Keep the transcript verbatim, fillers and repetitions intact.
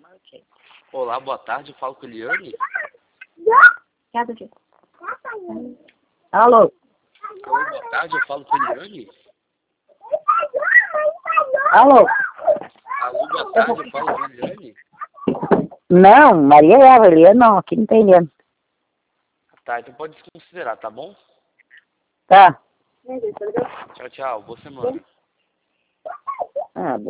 Ok. Olá, boa tarde, eu falo com a Eliane. Alô? Alô, boa tarde, eu falo com a Eliane. Alô? Alô, boa tarde, eu falo com a Eliane. Não, Maria Eva, Eliane não, aqui não tem Eliane. Tá, então pode desconsiderar, tá bom? Tá. Tchau, tchau, boa semana. Ah,